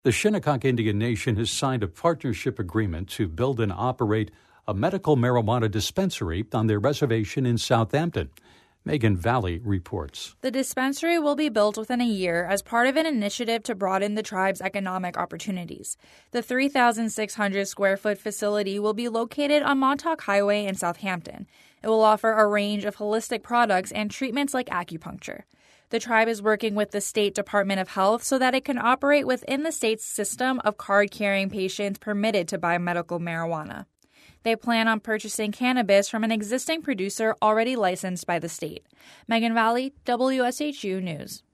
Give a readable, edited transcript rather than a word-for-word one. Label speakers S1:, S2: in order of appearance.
S1: The Shinnecock Indian Nation has signed a partnership agreement to build and operate a medical marijuana dispensary on their reservation in Southampton. Megan Valley reports.
S2: The dispensary will be built within a year as part of an initiative to broaden the tribe's economic opportunities. The 3,600 square foot facility will be located on Montauk Highway in Southampton. It will offer a range of holistic products and treatments like acupuncture. The tribe is working with the State Department of Health so that it can operate within the state's system of card-carrying patients permitted to buy medical marijuana. They plan on purchasing cannabis from an existing producer already licensed by the state. Megan Valley, WSHU News.